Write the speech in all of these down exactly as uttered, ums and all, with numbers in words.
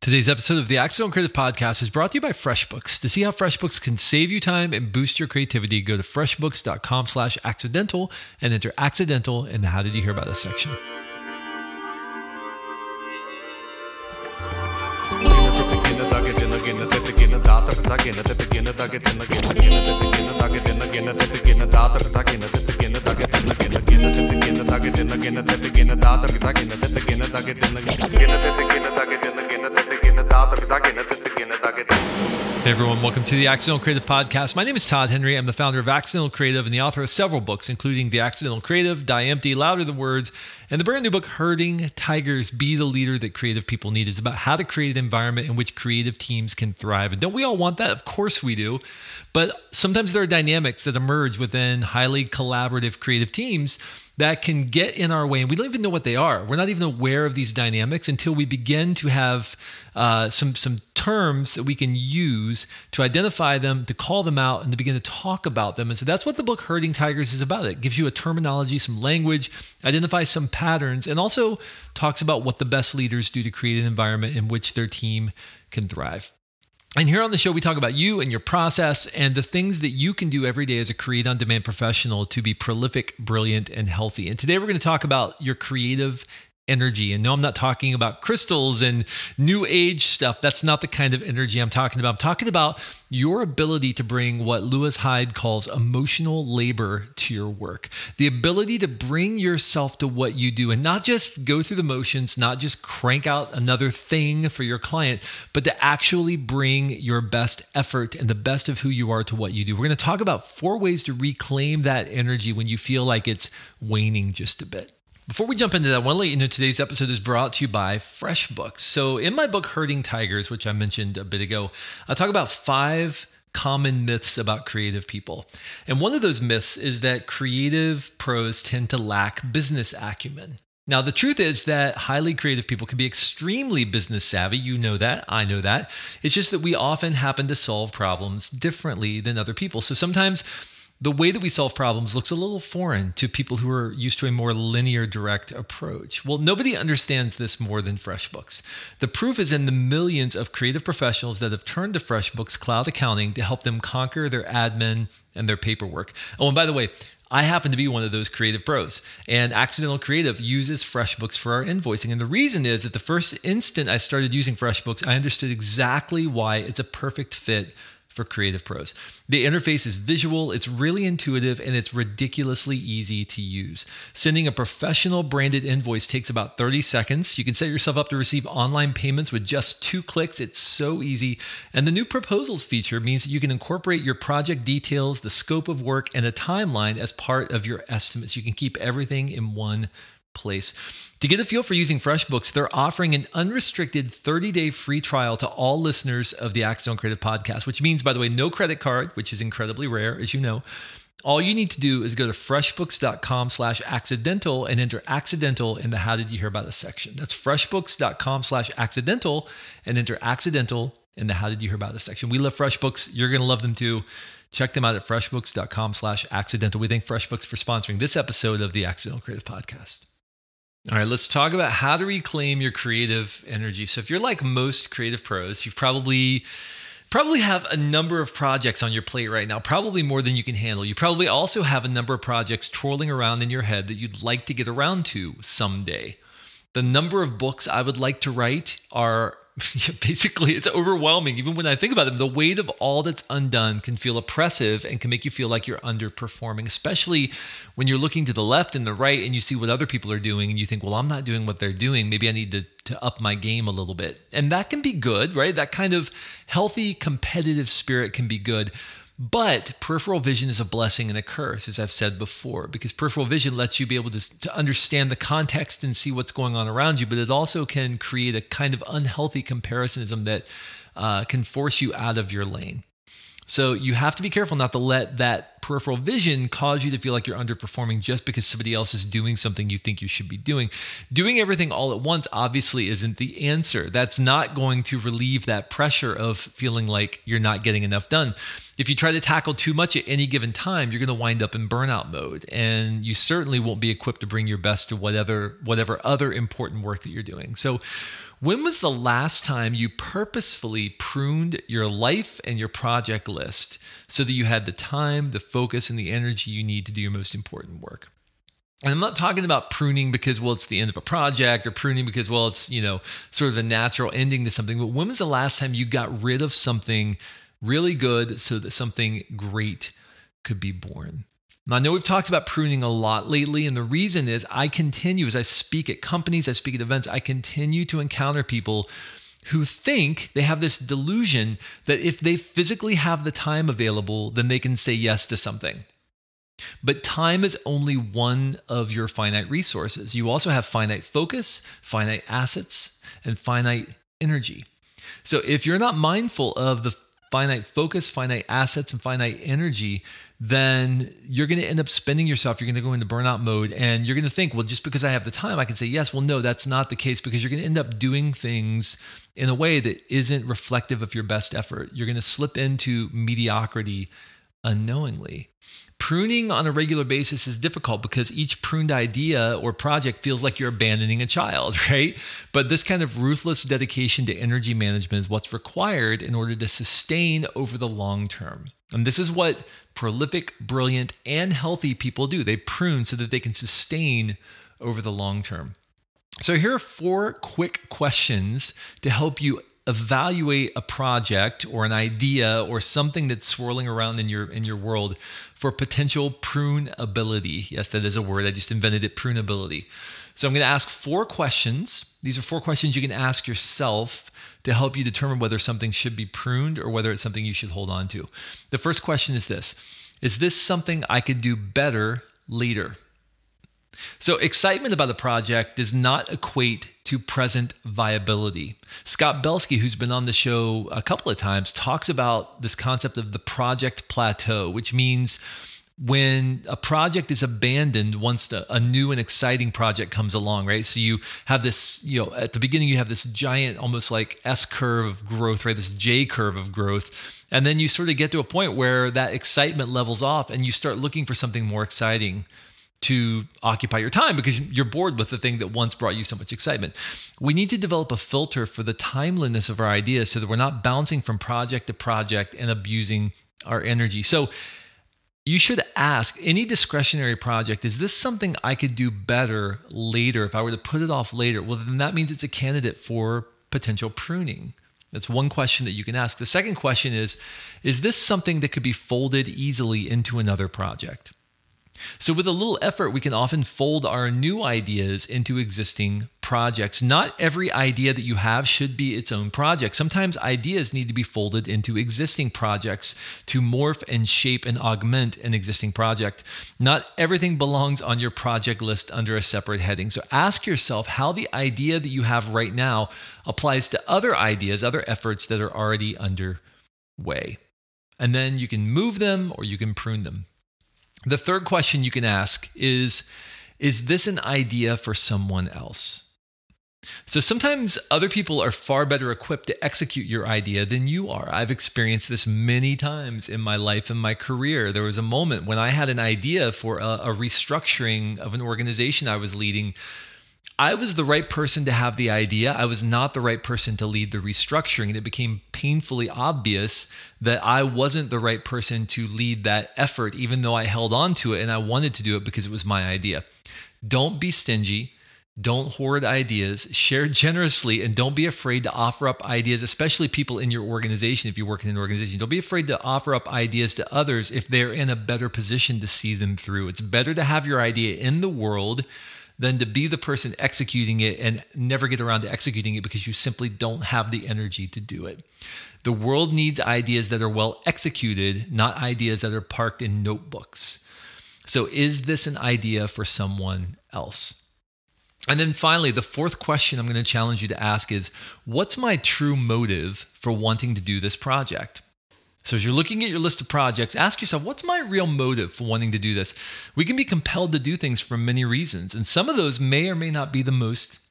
Today's episode of the Accidental Creative Podcast is brought to you by FreshBooks. To see how FreshBooks can save you time and boost your creativity, go to freshbooks.com slash accidental and enter accidental in the How Did You Hear About Us section. Hey everyone, welcome to the Accidental Creative Podcast. My name is Todd Henry. I'm the founder of Accidental Creative and the author of several books, including The Accidental Creative, Die Empty, Louder Than Words, and the brand new book, Herding Tigers, Be the Leader That Creative People Need. It's about how to create an environment in which creative teams can thrive. And don't we all want that? Of course we do. But sometimes there are dynamics that emerge within highly collaborative creative teams that can get in our way, and we don't even know what they are. We're not even aware of these dynamics until we begin to have uh, some some terms that we can use to identify them, to call them out, and to begin to talk about them. And so that's what the book Herding Tigers is about. It gives you a terminology, some language, identifies some patterns, and also talks about what the best leaders do to create an environment in which their team can thrive. And here on the show, we talk about you and your process and the things that you can do every day as a create-on-demand professional to be prolific, brilliant, and healthy. And today we're going to talk about your creative energy. And no, I'm not talking about crystals and new age stuff. That's not the kind of energy I'm talking about. I'm talking about your ability to bring what Lewis Hyde calls emotional labor to your work. The ability to bring yourself to what you do and not just go through the motions, not just crank out another thing for your client, but to actually bring your best effort and the best of who you are to what you do. We're going to talk about four ways to reclaim that energy when you feel like it's waning just a bit. Before we jump into that, I want to let you know today's episode is brought to you by FreshBooks. So in my book, Herding Tigers, which I mentioned a bit ago, I talk about five common myths about creative people. And one of those myths is that creative pros tend to lack business acumen. Now, the truth is that highly creative people can be extremely business savvy. You know that. I know that. It's just that we often happen to solve problems differently than other people. So sometimes the way that we solve problems looks a little foreign to people who are used to a more linear, direct approach. Well, nobody understands this more than FreshBooks. The proof is in the millions of creative professionals that have turned to FreshBooks Cloud Accounting to help them conquer their admin and their paperwork. Oh, and by the way, I happen to be one of those creative pros, and Accidental Creative uses FreshBooks for our invoicing. And the reason is that the first instant I started using FreshBooks, I understood exactly why it's a perfect fit for creative pros. The interface is visual, it's really intuitive, and it's ridiculously easy to use. Sending a professional branded invoice takes about thirty seconds. You can set yourself up to receive online payments with just two clicks. It's so easy. And the new proposals feature means that you can incorporate your project details, the scope of work, and a timeline as part of your estimates. You can keep everything in one place. To get a feel for using FreshBooks, they're offering an unrestricted thirty-day free trial to all listeners of the Accidental Creative Podcast, which means, by the way, no credit card, which is incredibly rare, as you know. All you need to do is go to freshbooks.com slash accidental and enter accidental in the How Did You Hear About Us section. That's freshbooks.com slash accidental and enter accidental in the How Did You Hear About Us section. We love FreshBooks. You're going to love them too. Check them out at freshbooks.com slash accidental. We thank FreshBooks for sponsoring this episode of the Accidental Creative Podcast. All right, let's talk about how to reclaim your creative energy. So if you're like most creative pros, you've probably probably have a number of projects on your plate right now, probably more than you can handle. You probably also have a number of projects twirling around in your head that you'd like to get around to someday. The number of books I would like to write are basically, it's overwhelming. Even when I think about them, the weight of all that's undone can feel oppressive and can make you feel like you're underperforming, especially when you're looking to the left and the right and you see what other people are doing and you think, well, I'm not doing what they're doing. Maybe I need to, to up my game a little bit. And that can be good, right? That kind of healthy, competitive spirit can be good. But peripheral vision is a blessing and a curse, as I've said before, because peripheral vision lets you be able to, to understand the context and see what's going on around you, but it also can create a kind of unhealthy comparisоnism that uh, can force you out of your lane. So you have to be careful not to let that peripheral vision cause you to feel like you're underperforming just because somebody else is doing something you think you should be doing. Doing everything all at once obviously isn't the answer. That's not going to relieve that pressure of feeling like you're not getting enough done. If you try to tackle too much at any given time, you're going to wind up in burnout mode, and you certainly won't be equipped to bring your best to whatever, whatever other important work that you're doing. So When was the last time you purposefully pruned your life and your project list so that you had the time, the focus, and the energy you need to do your most important work? And I'm not talking about pruning because, well, it's the end of a project, or pruning because, well, it's, you know, sort of a natural ending to something. But when was the last time you got rid of something really good so that something great could be born? Now, I know we've talked about pruning a lot lately, and the reason is I continue, as I speak at companies, I speak at events, I continue to encounter people who think they have this delusion that if they physically have the time available, then they can say yes to something. But time is only one of your finite resources. You also have finite focus, finite assets, and finite energy. So if you're not mindful of the finite focus, finite assets, and finite energy, then you're going to end up spending yourself. You're going to go into burnout mode, and you're going to think, well, just because I have the time, I can say yes. Well, no, that's not the case, because you're going to end up doing things in a way that isn't reflective of your best effort. You're going to slip into mediocrity unknowingly. Pruning on a regular basis is difficult because each pruned idea or project feels like you're abandoning a child, right? But this kind of ruthless dedication to energy management is what's required in order to sustain over the long term. And this is what prolific, brilliant, and healthy people do. They prune so that they can sustain over the long term. So here are four quick questions to help you evaluate a project or an idea or something that's swirling around in your in your world for potential prunability. Yes, that is a word. I just invented it, prunability. So I'm going to ask four questions. These are four questions you can ask yourself to help you determine whether something should be pruned or whether it's something you should hold on to. The first question is this: is this something I could do better later? So excitement about a project does not equate to present viability. Scott Belsky, who's been on the show a couple of times, talks about this concept of the project plateau, which means when a project is abandoned once the, a new and exciting project comes along, right? So you have this, you know, at the beginning, you have this giant, almost like S curve of growth, right? This J curve of growth. And then you sort of get to a point where that excitement levels off and you start looking for something more exciting to occupy your time because you're bored with the thing that once brought you so much excitement. We need to develop a filter for the timeliness of our ideas so that we're not bouncing from project to project and abusing our energy. So you should ask any discretionary project, is this something I could do better later if I were to put it off later? Well, then that means it's a candidate for potential pruning. That's one question that you can ask. The second question is, is this something that could be folded easily into another project? So with a little effort, we can often fold our new ideas into existing projects. Not every idea that you have should be its own project. Sometimes ideas need to be folded into existing projects to morph and shape and augment an existing project. Not everything belongs on your project list under a separate heading. So ask yourself how the idea that you have right now applies to other ideas, other efforts that are already underway. And then you can move them or you can prune them. The third question you can ask is, is this an idea for someone else? So sometimes other people are far better equipped to execute your idea than you are. I've experienced this many times in my life and my career. There was a moment when I had an idea for a, a restructuring of an organization I was leading. I was the right person to have the idea. I was not the right person to lead the restructuring. And it became painfully obvious that I wasn't the right person to lead that effort, even though I held on to it and I wanted to do it because it was my idea. Don't be stingy. Don't hoard ideas. Share generously, and don't be afraid to offer up ideas, especially people in your organization. If you work in an organization, don't be afraid to offer up ideas to others if they're in a better position to see them through. It's better to have your idea in the world than to be the person executing it and never get around to executing it because you simply don't have the energy to do it. The world needs ideas that are well executed, not ideas that are parked in notebooks. So is this an idea for someone else? And then finally, the fourth question I'm going to challenge you to ask is, what's my true motive for wanting to do this project? So as you're looking at your list of projects, ask yourself, what's my real motive for wanting to do this? We can be compelled to do things for many reasons, and some of those may or may not be the most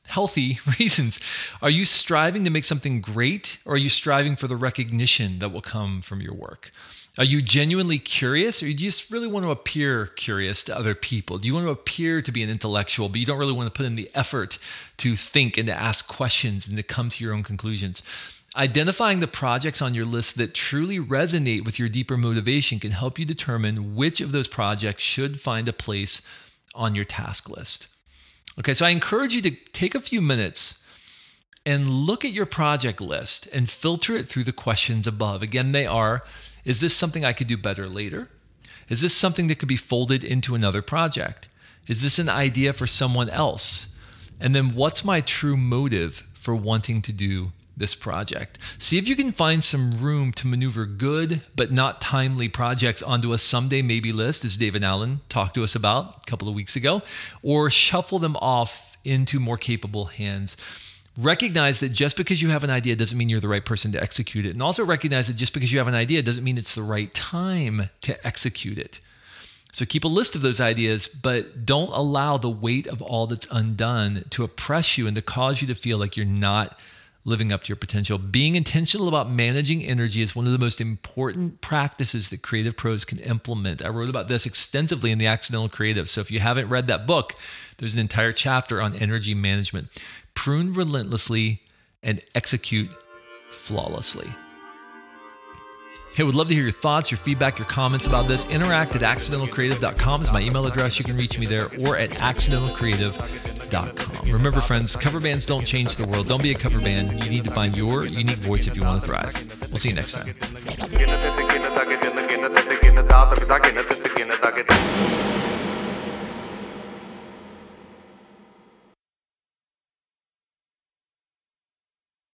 healthy reasons. Are you striving to make something great, or are you striving for the recognition that will come from your work? Are you genuinely curious, or do you just really want to appear curious to other people? Do you want to appear to be an intellectual, but you don't really want to put in the effort to think and to ask questions and to come to your own conclusions? Identifying the projects on your list that truly resonate with your deeper motivation can help you determine which of those projects should find a place on your task list. Okay, so I encourage you to take a few minutes and look at your project list and filter it through the questions above. Again, they are, is this something I could do better later? Is this something that could be folded into another project? Is this an idea for someone else? And then what's my true motive for wanting to do this project? See if you can find some room to maneuver good but not timely projects onto a someday maybe list, as David Allen talked to us about a couple of weeks ago, or shuffle them off into more capable hands. Recognize that just because you have an idea doesn't mean you're the right person to execute it. And also recognize that just because you have an idea doesn't mean it's the right time to execute it. So keep a list of those ideas, but don't allow the weight of all that's undone to oppress you and to cause you to feel like you're not living up to your potential. Being intentional about managing energy is one of the most important practices that creative pros can implement. I wrote about this extensively in The Accidental Creative. So if you haven't read that book, there's an entire chapter on energy management. Prune relentlessly and execute flawlessly. Hey, would love to hear your thoughts, your feedback, your comments about this. Interact at accidental creative dot com is my email address. You can reach me there, or at accidental creative dot com. Remember, friends, cover bands don't change the world. Don't be a cover band. You need to find your unique voice if you want to thrive. We'll see you next time.